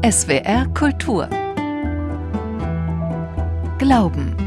SWR Kultur Glauben.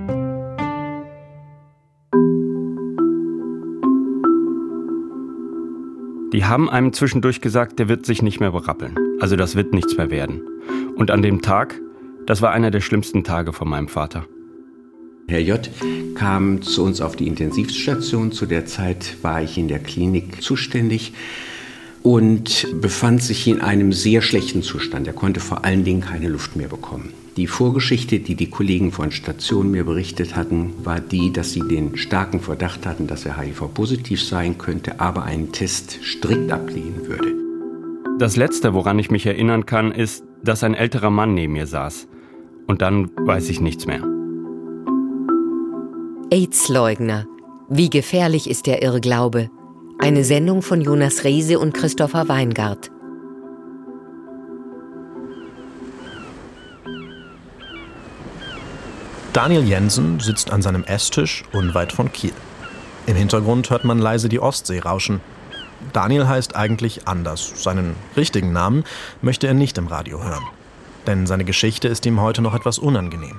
Die haben einem zwischendurch gesagt, der wird sich nicht mehr berappeln. Also das wird nichts mehr werden. Und an dem Tag, das war einer der schlimmsten Tage von meinem Vater. Herr J. kam zu uns auf die Intensivstation. Zu der Zeit war ich in der Klinik zuständig und befand sich in einem sehr schlechten Zustand. Er konnte vor allen Dingen keine Luft mehr bekommen. Die Vorgeschichte, die die Kollegen von Station mir berichtet hatten, war die, dass sie den starken Verdacht hatten, dass er HIV-positiv sein könnte, aber einen Test strikt ablehnen würde. Das Letzte, woran ich mich erinnern kann, ist, dass ein älterer Mann neben mir saß. Und dann weiß ich nichts mehr. AIDS-Leugner. Wie gefährlich ist der Irrglaube? Eine Sendung von Jonas Rehse und Christopher Weingart. Daniel Jensen sitzt an seinem Esstisch unweit von Kiel. Im Hintergrund hört man leise die Ostsee rauschen. Daniel heißt eigentlich anders. Seinen richtigen Namen möchte er nicht im Radio hören. Denn seine Geschichte ist ihm heute noch etwas unangenehm.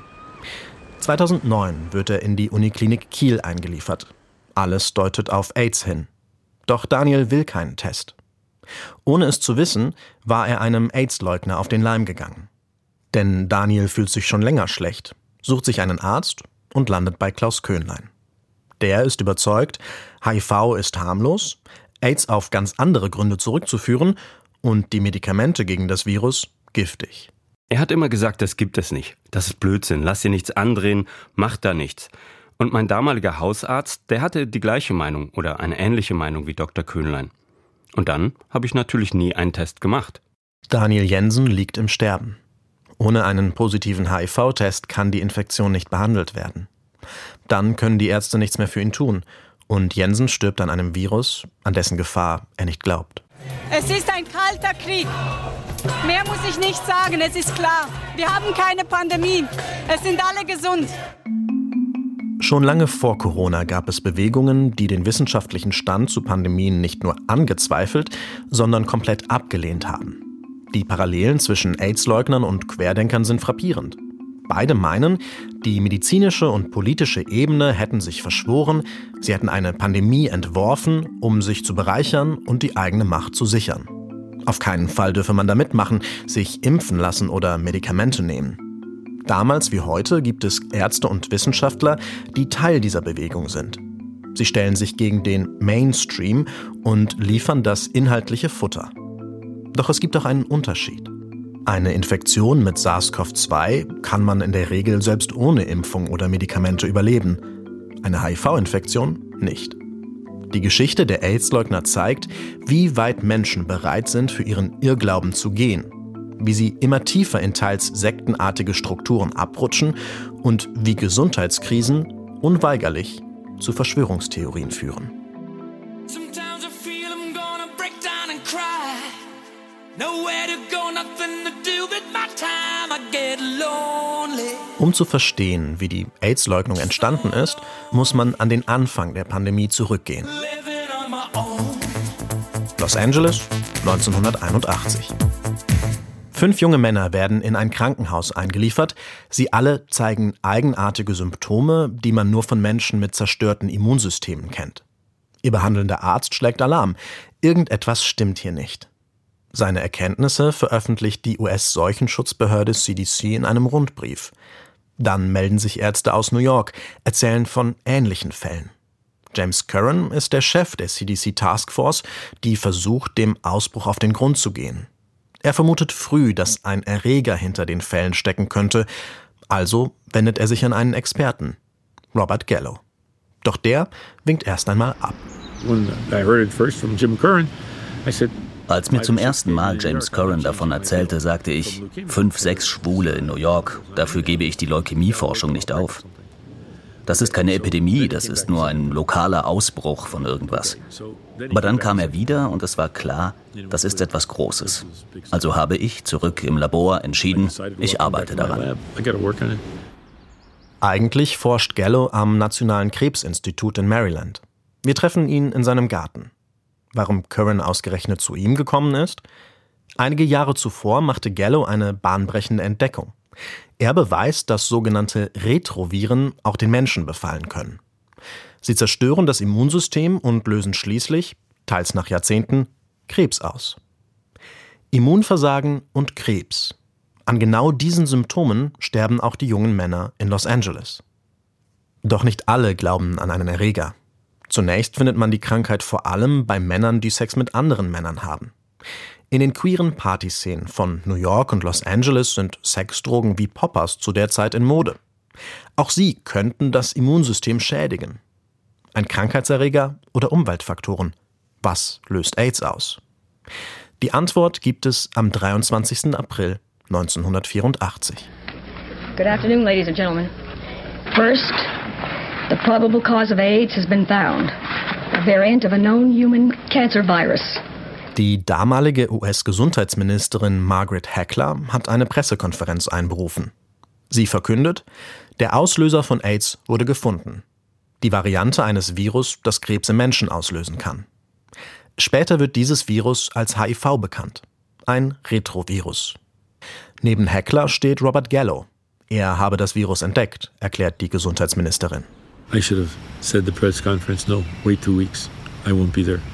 2009 wird er in die Uniklinik Kiel eingeliefert. Alles deutet auf AIDS hin. Doch Daniel will keinen Test. Ohne es zu wissen, war er einem AIDS-Leugner auf den Leim gegangen. Denn Daniel fühlt sich schon länger schlecht, sucht sich einen Arzt und landet bei Klaus Köhnlein. Der ist überzeugt, HIV ist harmlos, AIDS auf ganz andere Gründe zurückzuführen und die Medikamente gegen das Virus giftig. Er hat immer gesagt, das gibt es nicht. Das ist Blödsinn, lass dir nichts andrehen, mach da nichts. Und mein damaliger Hausarzt, der hatte die gleiche Meinung oder eine ähnliche Meinung wie Dr. Köhnlein. Und dann habe ich natürlich nie einen Test gemacht. Daniel Jensen liegt im Sterben. Ohne einen positiven HIV-Test kann die Infektion nicht behandelt werden. Dann können die Ärzte nichts mehr für ihn tun. Und Jensen stirbt an einem Virus, an dessen Gefahr er nicht glaubt. Es ist ein kalter Krieg. Mehr muss ich nicht sagen, es ist klar. Wir haben keine Pandemie. Es sind alle gesund. Schon lange vor Corona gab es Bewegungen, die den wissenschaftlichen Stand zu Pandemien nicht nur angezweifelt, sondern komplett abgelehnt haben. Die Parallelen zwischen AIDS-Leugnern und Querdenkern sind frappierend. Beide meinen, die medizinische und politische Ebene hätten sich verschworen, sie hätten eine Pandemie entworfen, um sich zu bereichern und die eigene Macht zu sichern. Auf keinen Fall dürfe man da mitmachen, sich impfen lassen oder Medikamente nehmen. Damals wie heute gibt es Ärzte und Wissenschaftler, die Teil dieser Bewegung sind. Sie stellen sich gegen den Mainstream und liefern das inhaltliche Futter. Doch es gibt auch einen Unterschied. Eine Infektion mit SARS-CoV-2 kann man in der Regel selbst ohne Impfung oder Medikamente überleben. Eine HIV-Infektion nicht. Die Geschichte der AIDS-Leugner zeigt, wie weit Menschen bereit sind, für ihren Irrglauben zu gehen, wie sie immer tiefer in teils sektenartige Strukturen abrutschen und wie Gesundheitskrisen unweigerlich zu Verschwörungstheorien führen. Um zu verstehen, wie die AIDS-Leugnung entstanden ist, muss man an den Anfang der Pandemie zurückgehen. Los Angeles, 1981. 5 junge Männer werden in ein Krankenhaus eingeliefert. Sie alle zeigen eigenartige Symptome, die man nur von Menschen mit zerstörten Immunsystemen kennt. Ihr behandelnder Arzt schlägt Alarm. Irgendetwas stimmt hier nicht. Seine Erkenntnisse veröffentlicht die US-Seuchenschutzbehörde CDC in einem Rundbrief. Dann melden sich Ärzte aus New York, erzählen von ähnlichen Fällen. James Curran ist der Chef der CDC Taskforce, die versucht, dem Ausbruch auf den Grund zu gehen. Er vermutet früh, dass ein Erreger hinter den Fällen stecken könnte, also wendet er sich an einen Experten, Robert Gallo. Doch der winkt erst einmal ab. Als mir zum ersten Mal James Curran davon erzählte, sagte ich, 5, 6 Schwule in New York, dafür gebe ich die Leukämieforschung nicht auf. Das ist keine Epidemie, das ist nur ein lokaler Ausbruch von irgendwas. Aber dann kam er wieder und es war klar, das ist etwas Großes. Also habe ich zurück im Labor entschieden, ich arbeite daran. Eigentlich forscht Gallo am Nationalen Krebsinstitut in Maryland. Wir treffen ihn in seinem Garten. Warum Curran ausgerechnet zu ihm gekommen ist? Einige Jahre zuvor machte Gallo eine bahnbrechende Entdeckung. Er beweist, dass sogenannte Retroviren auch den Menschen befallen können. Sie zerstören das Immunsystem und lösen schließlich, teils nach Jahrzehnten, Krebs aus. Immunversagen und Krebs. An genau diesen Symptomen sterben auch die jungen Männer in Los Angeles. Doch nicht alle glauben an einen Erreger. Zunächst findet man die Krankheit vor allem bei Männern, die Sex mit anderen Männern haben. In den queeren Partyszenen von New York und Los Angeles sind Sexdrogen wie Poppers zu der Zeit in Mode. Auch sie könnten das Immunsystem schädigen. Ein Krankheitserreger oder Umweltfaktoren? Was löst AIDS aus? Die Antwort gibt es am 23. April 1984. Good afternoon, ladies and gentlemen. First, the probable cause of AIDS has been found. A variant of a known human cancer virus. Die damalige US-Gesundheitsministerin Margaret Hackler hat eine Pressekonferenz einberufen. Sie verkündet, der Auslöser von AIDS wurde gefunden. Die Variante eines Virus, das Krebs im Menschen auslösen kann. Später wird dieses Virus als HIV bekannt. Ein Retrovirus. Neben Hackler steht Robert Gallo. Er habe das Virus entdeckt, erklärt die Gesundheitsministerin. I should have said the press conference, no, wait 2 weeks, I won't be there.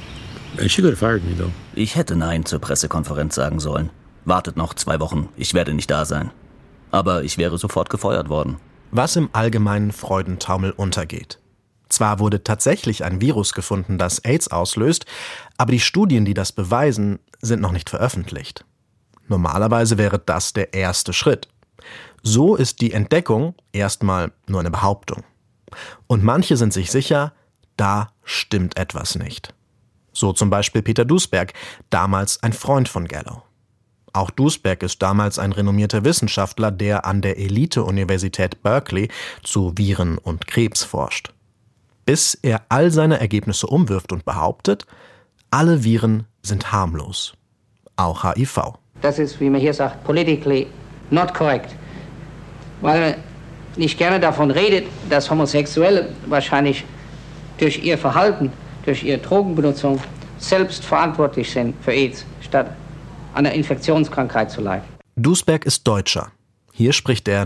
She could have fired me, though. Ich hätte Nein zur Pressekonferenz sagen sollen. Wartet noch 2 Wochen, ich werde nicht da sein. Aber ich wäre sofort gefeuert worden. Was im allgemeinen Freudentaumel untergeht. Zwar wurde tatsächlich ein Virus gefunden, das AIDS auslöst, aber die Studien, die das beweisen, sind noch nicht veröffentlicht. Normalerweise wäre das der erste Schritt. So ist die Entdeckung erstmal nur eine Behauptung. Und manche sind sich sicher, da stimmt etwas nicht. So zum Beispiel Peter Duesberg, damals ein Freund von Gallo. Auch Duesberg ist damals ein renommierter Wissenschaftler, der an der Elite-Universität Berkeley zu Viren und Krebs forscht. Bis er all seine Ergebnisse umwirft und behauptet, alle Viren sind harmlos. Auch HIV. Das ist, wie man hier sagt, politically not correct. Weil man nicht gerne davon redet, dass Homosexuelle wahrscheinlich durch ihr Verhalten, durch ihre Drogenbenutzung selbst verantwortlich sind für AIDS, statt an einer Infektionskrankheit zu leiden. Duesberg ist Deutscher. Hier spricht er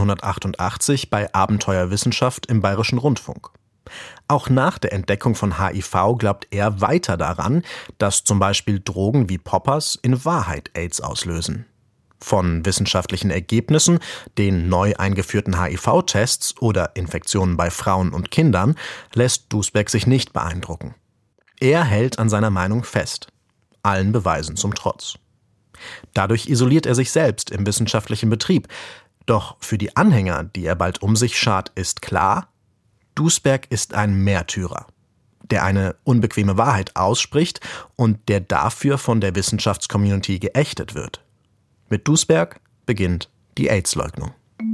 1988 bei Abenteuerwissenschaft im Bayerischen Rundfunk. Auch nach der Entdeckung von HIV glaubt er weiter daran, dass zum Beispiel Drogen wie Poppers in Wahrheit AIDS auslösen. Von wissenschaftlichen Ergebnissen, den neu eingeführten HIV-Tests oder Infektionen bei Frauen und Kindern lässt Duesberg sich nicht beeindrucken. Er hält an seiner Meinung fest, allen Beweisen zum Trotz. Dadurch isoliert er sich selbst im wissenschaftlichen Betrieb. Doch für die Anhänger, die er bald um sich schart, ist klar, Duesberg ist ein Märtyrer, der eine unbequeme Wahrheit ausspricht und der dafür von der Wissenschaftscommunity geächtet wird. Mit Duesberg beginnt die AIDS-Leugnung.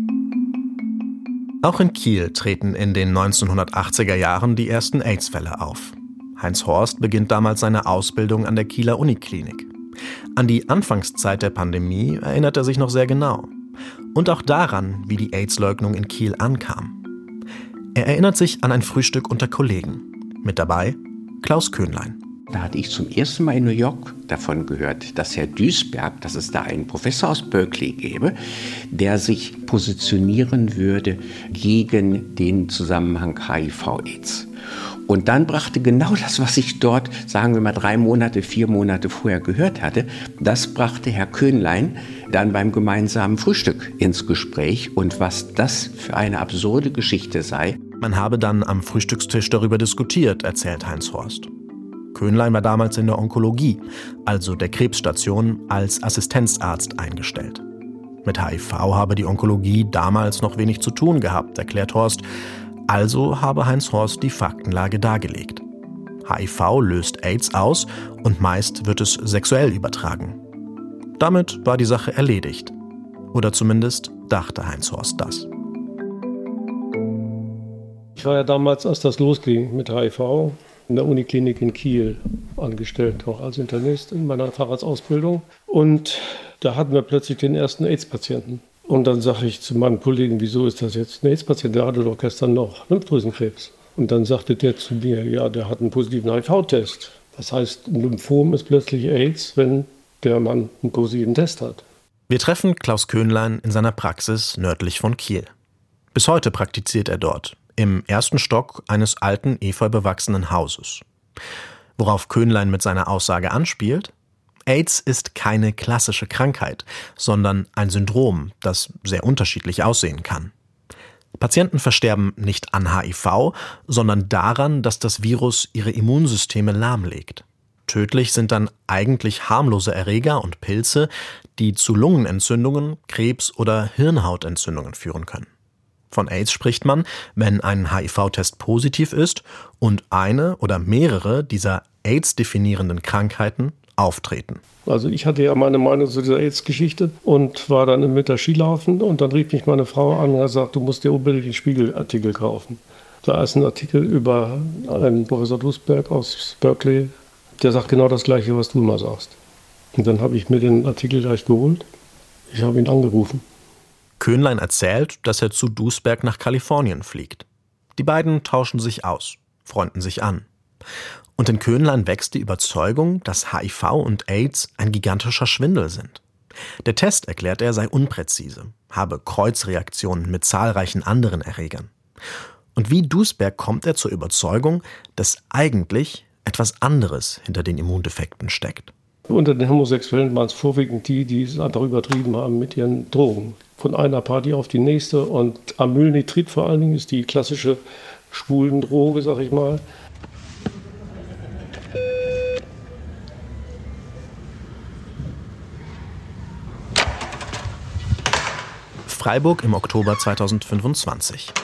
Auch in Kiel treten in den 1980er Jahren die ersten AIDS-Fälle auf. Heinz Horst beginnt damals seine Ausbildung an der Kieler Uniklinik. An die Anfangszeit der Pandemie erinnert er sich noch sehr genau. Und auch daran, wie die AIDS-Leugnung in Kiel ankam. Er erinnert sich an ein Frühstück unter Kollegen. Mit dabei Klaus Köhnlein. Da hatte ich zum ersten Mal in New York davon gehört, dass Herr Duesberg, dass es da einen Professor aus Berkeley gäbe, der sich positionieren würde gegen den Zusammenhang HIV-AIDS. Und dann brachte genau das, was ich dort, sagen wir mal 3 Monate, 4 Monate vorher gehört hatte, das brachte Herr Köhnlein dann beim gemeinsamen Frühstück ins Gespräch. Und was das für eine absurde Geschichte sei. Man habe dann am Frühstückstisch darüber diskutiert, erzählt Heinz Horst. Köhnlein war damals in der Onkologie, also der Krebsstation, als Assistenzarzt eingestellt. Mit HIV habe die Onkologie damals noch wenig zu tun gehabt, erklärt Horst. Also habe Heinz Horst die Faktenlage dargelegt. HIV löst AIDS aus und meist wird es sexuell übertragen. Damit war die Sache erledigt. Oder zumindest dachte Heinz Horst das. Ich war ja damals, als das losging mit HIV, in der Uniklinik in Kiel angestellt, auch als Internist in meiner Facharztausbildung. Und da hatten wir plötzlich den ersten AIDS-Patienten. Und dann sage ich zu meinem Kollegen, wieso ist das jetzt ein AIDS-Patient? Der hatte doch gestern noch Lymphdrüsenkrebs. Und dann sagte der zu mir, ja, der hat einen positiven HIV-Test. Das heißt, ein Lymphom ist plötzlich AIDS, wenn der man einen positiven Test hat. Wir treffen Klaus Köhnlein in seiner Praxis nördlich von Kiel. Bis heute praktiziert er dort, im ersten Stock eines alten, efeubewachsenen Hauses. Worauf Köhnlein mit seiner Aussage anspielt? AIDS ist keine klassische Krankheit, sondern ein Syndrom, das sehr unterschiedlich aussehen kann. Patienten versterben nicht an HIV, sondern daran, dass das Virus ihre Immunsysteme lahmlegt. Tödlich sind dann eigentlich harmlose Erreger und Pilze, die zu Lungenentzündungen, Krebs oder Hirnhautentzündungen führen können. Von AIDS spricht man, wenn ein HIV-Test positiv ist und eine oder mehrere dieser AIDS-definierenden Krankheiten auftreten. Also ich hatte ja meine Meinung zu dieser AIDS-Geschichte und war dann im Winter Skilaufen und dann rief mich meine Frau an und hat gesagt, du musst dir unbedingt den Spiegelartikel kaufen. Da ist ein Artikel über einen Professor Dusberg aus Berkeley, der sagt genau das Gleiche, was du immer sagst. Und dann habe ich mir den Artikel gleich geholt. Ich habe ihn angerufen. Köhnlein erzählt, dass er zu Dusberg nach Kalifornien fliegt. Die beiden tauschen sich aus, freunden sich an. Und in Köhnlein wächst die Überzeugung, dass HIV und AIDS ein gigantischer Schwindel sind. Der Test, erklärt er, sei unpräzise, habe Kreuzreaktionen mit zahlreichen anderen Erregern. Und wie Dusberg kommt er zur Überzeugung, dass eigentlich etwas anderes hinter den Immundefekten steckt. Unter den Homosexuellen waren es vorwiegend die es einfach übertrieben haben mit ihren Drogen. Von einer Party auf die nächste. Und Amylnitrit vor allen Dingen ist die klassische Schwulendroge, sag ich mal. Freiburg im Oktober 2025.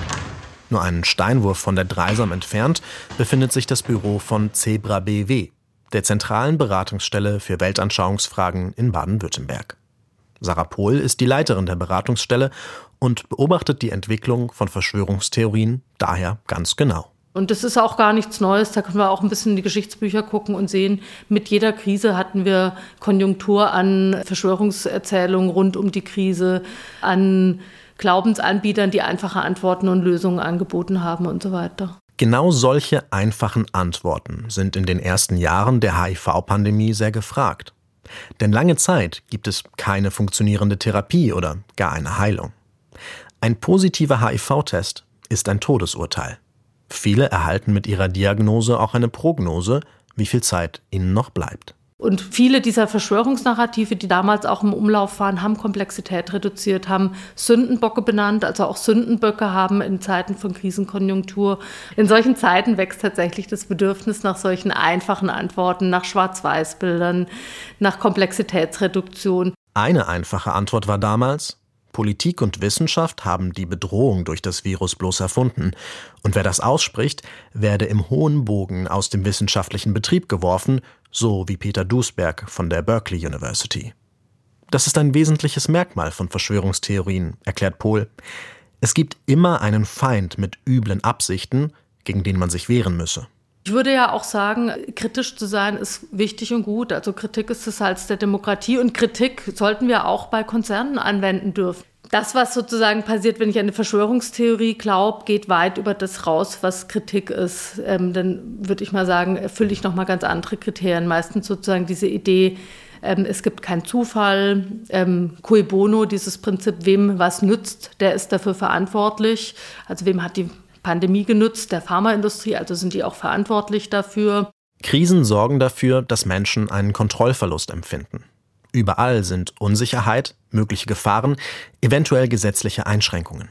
Nur einen Steinwurf von der Dreisam entfernt befindet sich das Büro von Zebra BW, der zentralen Beratungsstelle für Weltanschauungsfragen in Baden-Württemberg. Sarah Pohl ist die Leiterin der Beratungsstelle und beobachtet die Entwicklung von Verschwörungstheorien daher ganz genau. Und das ist auch gar nichts Neues, da können wir auch ein bisschen in die Geschichtsbücher gucken und sehen, mit jeder Krise hatten wir Konjunktur an Verschwörungserzählungen rund um die Krise, an Glaubensanbietern, die einfache Antworten und Lösungen angeboten haben und so weiter. Genau solche einfachen Antworten sind in den ersten Jahren der HIV-Pandemie sehr gefragt. Denn lange Zeit gibt es keine funktionierende Therapie oder gar eine Heilung. Ein positiver HIV-Test ist ein Todesurteil. Viele erhalten mit ihrer Diagnose auch eine Prognose, wie viel Zeit ihnen noch bleibt. Und viele dieser Verschwörungsnarrative, die damals auch im Umlauf waren, haben Komplexität reduziert, haben Sündenbocke benannt, also auch Sündenböcke haben in Zeiten von Krisenkonjunktur. In solchen Zeiten wächst tatsächlich das Bedürfnis nach solchen einfachen Antworten, nach Schwarz-Weiß-Bildern, nach Komplexitätsreduktion. Eine einfache Antwort war damals: Politik und Wissenschaft haben die Bedrohung durch das Virus bloß erfunden. Und wer das ausspricht, werde im hohen Bogen aus dem wissenschaftlichen Betrieb geworfen, so wie Peter Dusberg von der Berkeley University. Das ist ein wesentliches Merkmal von Verschwörungstheorien, erklärt Pohl. Es gibt immer einen Feind mit üblen Absichten, gegen den man sich wehren müsse. Ich würde ja auch sagen, kritisch zu sein ist wichtig und gut. Also Kritik ist das Salz der Demokratie und Kritik sollten wir auch bei Konzernen anwenden dürfen. Das, was sozusagen passiert, wenn ich an eine Verschwörungstheorie glaube, geht weit über das raus, was Kritik ist. Dann würde ich mal sagen, erfülle ich nochmal ganz andere Kriterien. Meistens sozusagen diese Idee, es gibt keinen Zufall, cui bono, dieses Prinzip, wem was nützt, der ist dafür verantwortlich. Also wem hat die Pandemie genutzt? Der Pharmaindustrie, also sind die auch verantwortlich dafür. Krisen sorgen dafür, dass Menschen einen Kontrollverlust empfinden. Überall sind Unsicherheit, mögliche Gefahren, eventuell gesetzliche Einschränkungen.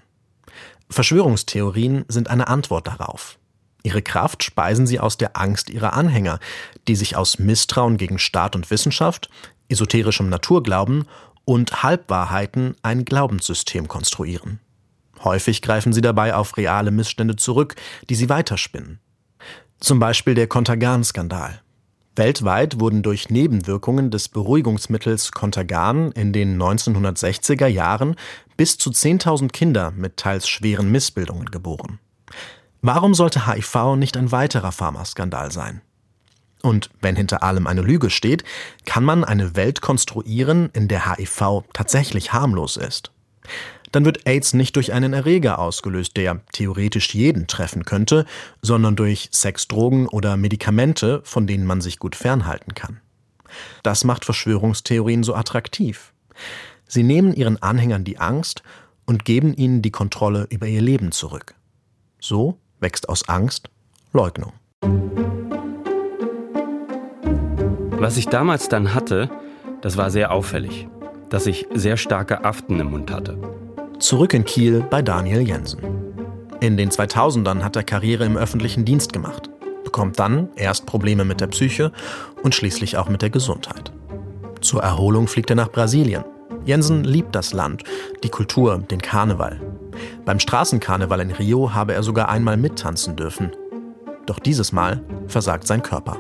Verschwörungstheorien sind eine Antwort darauf. Ihre Kraft speisen sie aus der Angst ihrer Anhänger, die sich aus Misstrauen gegen Staat und Wissenschaft, esoterischem Naturglauben und Halbwahrheiten ein Glaubenssystem konstruieren. Häufig greifen sie dabei auf reale Missstände zurück, die sie weiterspinnen. Zum Beispiel der Contergan-Skandal. Weltweit wurden durch Nebenwirkungen des Beruhigungsmittels Contergan in den 1960er Jahren bis zu 10.000 Kinder mit teils schweren Missbildungen geboren. Warum sollte HIV nicht ein weiterer Pharmaskandal sein? Und wenn hinter allem eine Lüge steht, kann man eine Welt konstruieren, in der HIV tatsächlich harmlos ist. Dann wird AIDS nicht durch einen Erreger ausgelöst, der theoretisch jeden treffen könnte, sondern durch Sex, Drogen oder Medikamente, von denen man sich gut fernhalten kann. Das macht Verschwörungstheorien so attraktiv. Sie nehmen ihren Anhängern die Angst und geben ihnen die Kontrolle über ihr Leben zurück. So wächst aus Angst Leugnung. Was ich damals dann hatte, das war sehr auffällig, dass ich sehr starke Aften im Mund hatte. Zurück in Kiel bei Daniel Jensen. In den 2000ern hat er Karriere im öffentlichen Dienst gemacht, bekommt dann erst Probleme mit der Psyche und schließlich auch mit der Gesundheit. Zur Erholung fliegt er nach Brasilien. Jensen liebt das Land, die Kultur, den Karneval. Beim Straßenkarneval in Rio habe er sogar einmal mittanzen dürfen. Doch dieses Mal versagt sein Körper.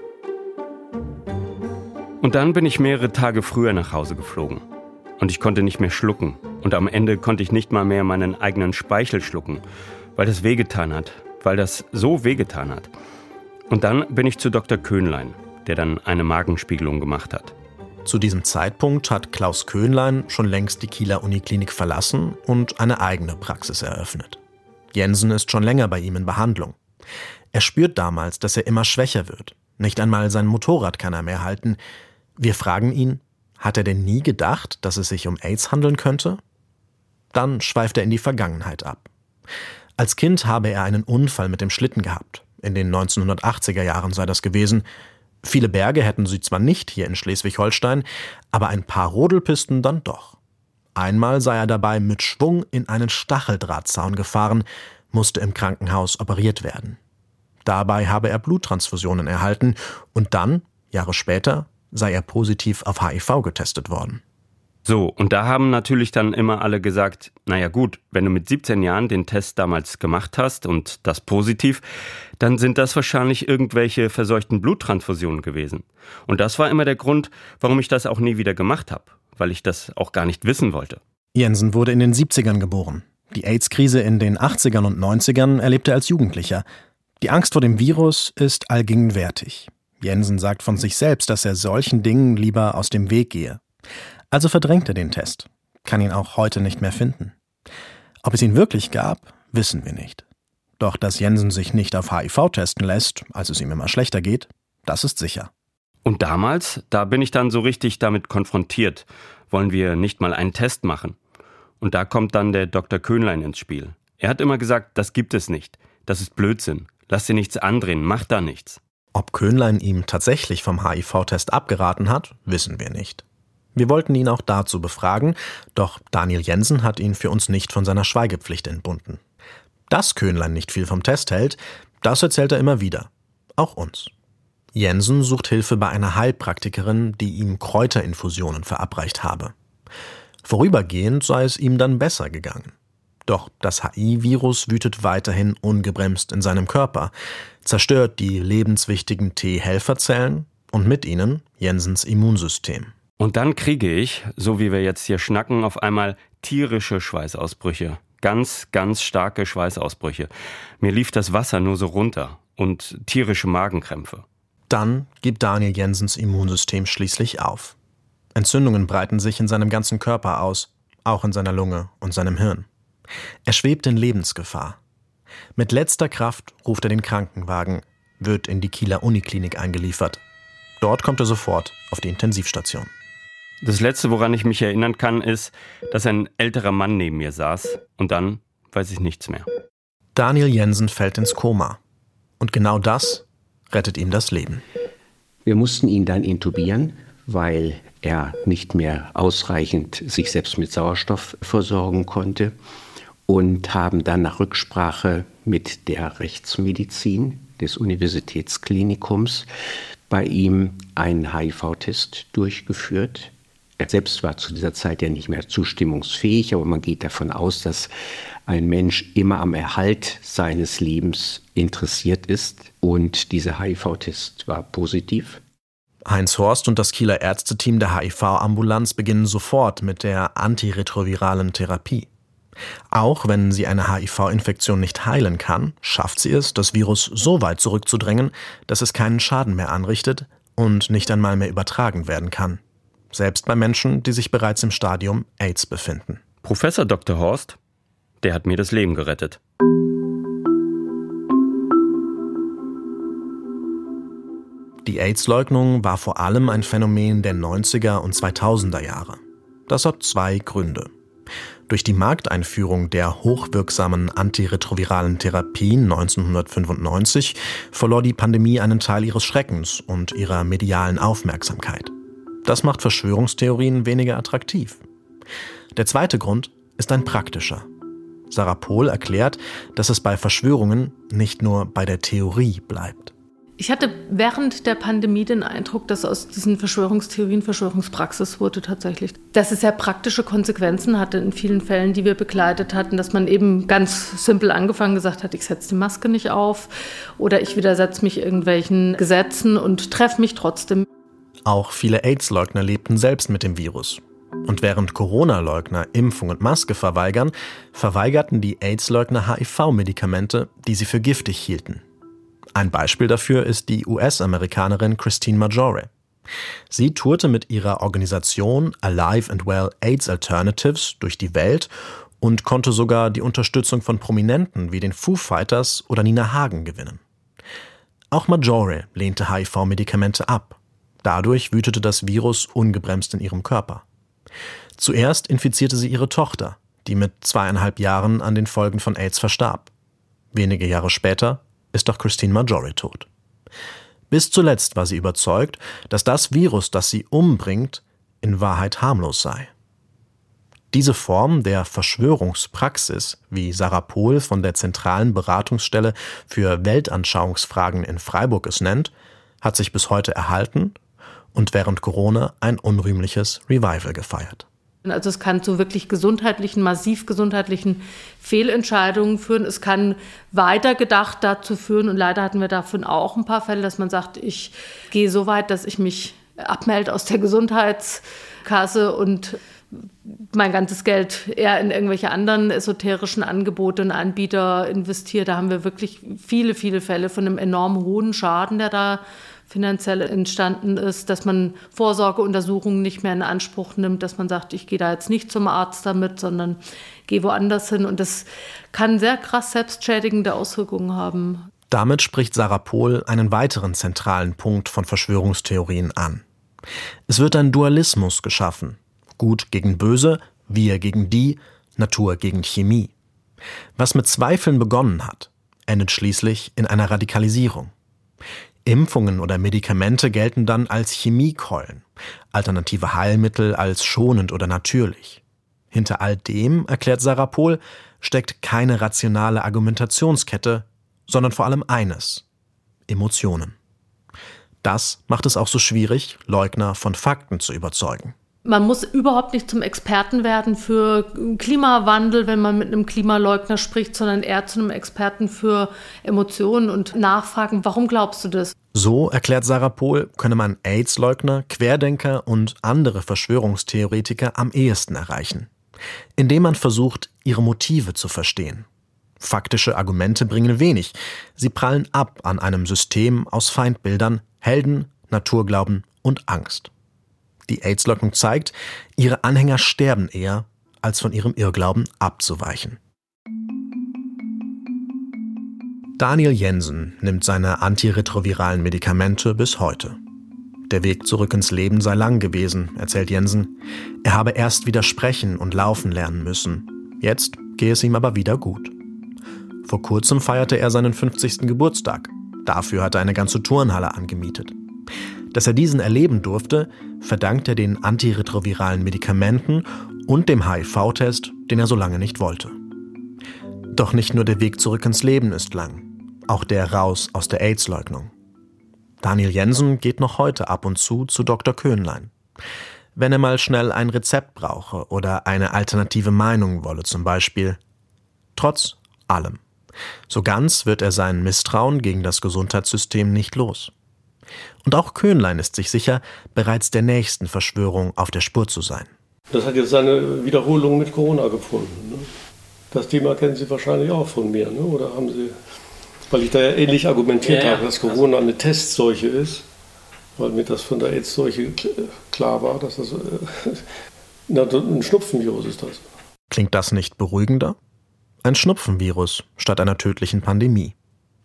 Und dann bin ich mehrere Tage früher nach Hause geflogen. Und ich konnte nicht mehr schlucken. Und am Ende konnte ich nicht mal mehr meinen eigenen Speichel schlucken, weil das wehgetan hat. Weil das so wehgetan hat. Und dann bin ich zu Dr. Köhnlein, der dann eine Magenspiegelung gemacht hat. Zu diesem Zeitpunkt hat Klaus Köhnlein schon längst die Kieler Uniklinik verlassen und eine eigene Praxis eröffnet. Jensen ist schon länger bei ihm in Behandlung. Er spürt damals, dass er immer schwächer wird. Nicht einmal sein Motorrad kann er mehr halten. Wir fragen ihn, hat er denn nie gedacht, dass es sich um AIDS handeln könnte? Dann schweift er in die Vergangenheit ab. Als Kind habe er einen Unfall mit dem Schlitten gehabt. In den 1980er Jahren sei das gewesen. Viele Berge hätten sie zwar nicht hier in Schleswig-Holstein, aber ein paar Rodelpisten dann doch. Einmal sei er dabei mit Schwung in einen Stacheldrahtzaun gefahren, musste im Krankenhaus operiert werden. Dabei habe er Bluttransfusionen erhalten und dann, Jahre später, sei er positiv auf HIV getestet worden. So, und da haben natürlich dann immer alle gesagt, naja gut, wenn du mit 17 Jahren den Test damals gemacht hast und das positiv, dann sind das wahrscheinlich irgendwelche verseuchten Bluttransfusionen gewesen. Und das war immer der Grund, warum ich das auch nie wieder gemacht habe, weil ich das auch gar nicht wissen wollte. Jensen wurde in den 70ern geboren. Die AIDS-Krise in den 80ern und 90ern erlebte er als Jugendlicher. Die Angst vor dem Virus ist allgegenwärtig. Jensen sagt von sich selbst, dass er solchen Dingen lieber aus dem Weg gehe. Also verdrängt er den Test, kann ihn auch heute nicht mehr finden. Ob es ihn wirklich gab, wissen wir nicht. Doch dass Jensen sich nicht auf HIV testen lässt, als es ihm immer schlechter geht, das ist sicher. Und damals, da bin ich dann so richtig damit konfrontiert. Wollen wir nicht mal einen Test machen? Und da kommt dann der Dr. Köhnlein ins Spiel. Er hat immer gesagt, das gibt es nicht. Das ist Blödsinn. Lass dir nichts andrehen, mach da nichts. Ob Köhnlein ihm tatsächlich vom HIV-Test abgeraten hat, wissen wir nicht. Wir wollten ihn auch dazu befragen, doch Daniel Jensen hat ihn für uns nicht von seiner Schweigepflicht entbunden. Dass Köhnlein nicht viel vom Test hält, das erzählt er immer wieder. Auch uns. Jensen sucht Hilfe bei einer Heilpraktikerin, die ihm Kräuterinfusionen verabreicht habe. Vorübergehend sei es ihm dann besser gegangen. Doch das HIV-Virus wütet weiterhin ungebremst in seinem Körper, zerstört die lebenswichtigen T-Helferzellen und mit ihnen Jensens Immunsystem. Und dann kriege ich, so wie wir jetzt hier schnacken, auf einmal tierische Schweißausbrüche. Ganz, ganz starke Schweißausbrüche. Mir lief das Wasser nur so runter und tierische Magenkrämpfe. Dann gibt Daniel Jensens Immunsystem schließlich auf. Entzündungen breiten sich in seinem ganzen Körper aus, auch in seiner Lunge und seinem Hirn. Er schwebt in Lebensgefahr. Mit letzter Kraft ruft er den Krankenwagen, wird in die Kieler Uniklinik eingeliefert. Dort kommt er sofort auf die Intensivstation. Das Letzte, woran ich mich erinnern kann, ist, dass ein älterer Mann neben mir saß und dann weiß ich nichts mehr. Daniel Jensen fällt ins Koma. Und genau das rettet ihm das Leben. Wir mussten ihn dann intubieren, weil er nicht mehr ausreichend sich selbst mit Sauerstoff versorgen konnte und haben dann nach Rücksprache mit der Rechtsmedizin des Universitätsklinikums bei ihm einen HIV-Test durchgeführt. Er selbst war zu dieser Zeit ja nicht mehr zustimmungsfähig, aber man geht davon aus, dass ein Mensch immer am Erhalt seines Lebens interessiert ist. Und dieser HIV-Test war positiv. Heinz Horst und das Kieler Ärzteteam der HIV-Ambulanz beginnen sofort mit der antiretroviralen Therapie. Auch wenn sie eine HIV-Infektion nicht heilen kann, schafft sie es, das Virus so weit zurückzudrängen, dass es keinen Schaden mehr anrichtet und nicht einmal mehr übertragen werden kann. Selbst bei Menschen, die sich bereits im Stadium AIDS befinden. Professor Dr. Horst, der hat mir das Leben gerettet. Die AIDS-Leugnung war vor allem ein Phänomen der 90er und 2000er Jahre. Das hat 2 Gründe. Durch die Markteinführung der hochwirksamen antiretroviralen Therapien 1995 verlor die Pandemie einen Teil ihres Schreckens und ihrer medialen Aufmerksamkeit. Das macht Verschwörungstheorien weniger attraktiv. Der zweite Grund ist ein praktischer. Sarah Pohl erklärt, dass es bei Verschwörungen nicht nur bei der Theorie bleibt. Ich hatte während der Pandemie den Eindruck, dass aus diesen Verschwörungstheorien Verschwörungspraxis wurde tatsächlich. Dass es sehr praktische Konsequenzen hatte in vielen Fällen, die wir begleitet hatten, dass man eben ganz simpel angefangen gesagt hat, ich setze die Maske nicht auf oder ich widersetze mich irgendwelchen Gesetzen und treffe mich trotzdem. Auch viele AIDS-Leugner lebten selbst mit dem Virus. Und während Corona-Leugner Impfung und Maske verweigern, verweigerten die AIDS-Leugner HIV-Medikamente, die sie für giftig hielten. Ein Beispiel dafür ist die US-Amerikanerin Christine Maggiore. Sie tourte mit ihrer Organisation Alive and Well AIDS Alternatives durch die Welt und konnte sogar die Unterstützung von Prominenten wie den Foo Fighters oder Nina Hagen gewinnen. Auch Maggiore lehnte HIV-Medikamente ab. Dadurch wütete das Virus ungebremst in ihrem Körper. Zuerst infizierte sie ihre Tochter, die mit 2,5 Jahren an den Folgen von AIDS verstarb. Wenige Jahre später ist auch Christine Maggiore tot. Bis zuletzt war sie überzeugt, dass das Virus, das sie umbringt, in Wahrheit harmlos sei. Diese Form der Verschwörungspraxis, wie Sarah Pohl von der Zentralen Beratungsstelle für Weltanschauungsfragen in Freiburg es nennt, hat sich bis heute erhalten und während Corona ein unrühmliches Revival gefeiert. Also es kann zu wirklich massiv gesundheitlichen Fehlentscheidungen führen. Es kann weitergedacht dazu führen, und leider hatten wir davon auch ein paar Fälle, dass man sagt, ich gehe so weit, dass ich mich abmelde aus der Gesundheitskasse und mein ganzes Geld eher in irgendwelche anderen esoterischen Angebote und Anbieter investiere. Da haben wir wirklich viele, viele Fälle von einem enorm hohen Schaden, der da finanziell entstanden ist, dass man Vorsorgeuntersuchungen nicht mehr in Anspruch nimmt, dass man sagt, ich gehe da jetzt nicht zum Arzt damit, sondern gehe woanders hin. Und das kann sehr krass selbstschädigende Auswirkungen haben. Damit spricht Sarah Pohl einen weiteren zentralen Punkt von Verschwörungstheorien an. Es wird ein Dualismus geschaffen. Gut gegen Böse, wir gegen die, Natur gegen Chemie. Was mit Zweifeln begonnen hat, endet schließlich in einer Radikalisierung. Impfungen oder Medikamente gelten dann als Chemiekeulen, alternative Heilmittel als schonend oder natürlich. Hinter all dem, erklärt Sarah Pohl, steckt keine rationale Argumentationskette, sondern vor allem eines: Emotionen. Das macht es auch so schwierig, Leugner von Fakten zu überzeugen. Man muss überhaupt nicht zum Experten werden für Klimawandel, wenn man mit einem Klimaleugner spricht, sondern eher zu einem Experten für Emotionen und nachfragen, warum glaubst du das? So, erklärt Sarah Pohl, könne man AIDS-Leugner, Querdenker und andere Verschwörungstheoretiker am ehesten erreichen, indem man versucht, ihre Motive zu verstehen. Faktische Argumente bringen wenig. Sie prallen ab an einem System aus Feindbildern, Helden, Naturglauben und Angst. Die AIDS-Leugnung zeigt, ihre Anhänger sterben eher, als von ihrem Irrglauben abzuweichen. Daniel Jensen nimmt seine antiretroviralen Medikamente bis heute. Der Weg zurück ins Leben sei lang gewesen, erzählt Jensen. Er habe erst wieder sprechen und laufen lernen müssen. Jetzt gehe es ihm aber wieder gut. Vor kurzem feierte er seinen 50. Geburtstag. Dafür hat er eine ganze Turnhalle angemietet. Dass er diesen erleben durfte, verdankt er den antiretroviralen Medikamenten und dem HIV-Test, den er so lange nicht wollte. Doch nicht nur der Weg zurück ins Leben ist lang, auch der raus aus der AIDS-Leugnung. Daniel Jensen geht noch heute ab und zu Dr. Köhnlein. Wenn er mal schnell ein Rezept brauche oder eine alternative Meinung wolle zum Beispiel. Trotz allem. So ganz wird er sein Misstrauen gegen das Gesundheitssystem nicht los. Und auch Köhnlein ist sich sicher, bereits der nächsten Verschwörung auf der Spur zu sein. Das hat jetzt seine Wiederholung mit Corona gefunden. Ne? Das Thema kennen Sie wahrscheinlich auch von mir, ne? Oder haben Sie, weil ich da ja ähnlich argumentiert habe, dass Corona eine Testseuche ist, weil mir das von der AIDS-Seuche klar war, dass das ein Schnupfenvirus ist. Das. Klingt das nicht beruhigender? Ein Schnupfenvirus statt einer tödlichen Pandemie.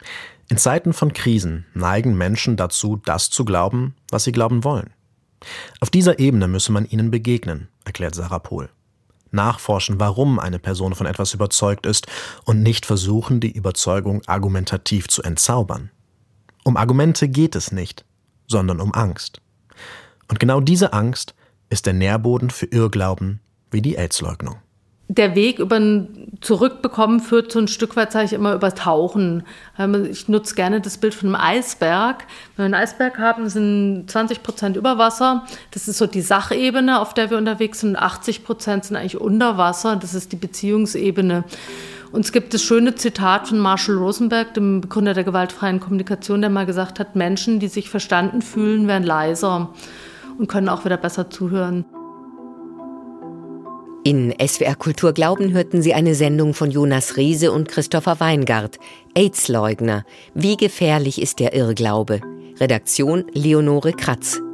In Zeiten von Krisen neigen Menschen dazu, das zu glauben, was sie glauben wollen. Auf dieser Ebene müsse man ihnen begegnen, erklärt Sarah Pohl. Nachforschen, warum eine Person von etwas überzeugt ist und nicht versuchen, die Überzeugung argumentativ zu entzaubern. Um Argumente geht es nicht, sondern um Angst. Und genau diese Angst ist der Nährboden für Irrglauben wie die AIDS-Leugnung. Der Weg über ein Zurückbekommen führt so ein Stück weit, sage ich immer, über Tauchen. Ich nutze gerne das Bild von einem Eisberg. Wenn wir einen Eisberg haben, sind 20% über Wasser. Das ist so die Sachebene, auf der wir unterwegs sind. 80% sind eigentlich unter Wasser. Das ist die Beziehungsebene. Und es gibt das schöne Zitat von Marshall Rosenberg, dem Begründer der gewaltfreien Kommunikation, der mal gesagt hat, Menschen, die sich verstanden fühlen, werden leiser und können auch wieder besser zuhören. In SWR Kultur Glauben hörten Sie eine Sendung von Jonas Riese und Christopher Weingart. AIDS-Leugner. Wie gefährlich ist der Irrglaube? Redaktion Leonore Kratz.